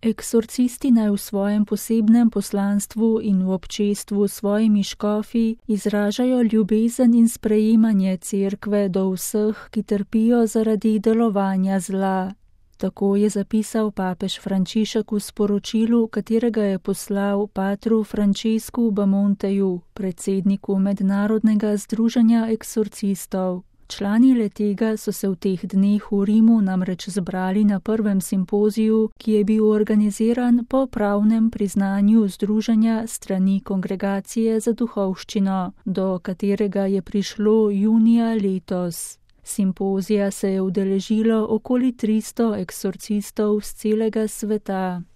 Eksorcisti naj v svojem posebnem poslanstvu in v občestvu s svojimi škofi izražajo ljubezen in sprejemanje cerkve do vseh, ki trpijo zaradi delovanja zla. Tako je zapisal papež Frančišek v sporočilu, katerega je poslal patru Francesku Bamonteju, predsedniku Mednarodnega združenja eksorcistov. Člani le-tega so se v teh dneh v Rimu namreč zbrali na prvem simpoziju, ki je bil organiziran po pravnem priznanju združenja strani Kongregacije za duhovščino, do katerega je prišlo junija letos. Simpozija se je udeležilo okoli 300 eksorcistov z celega sveta.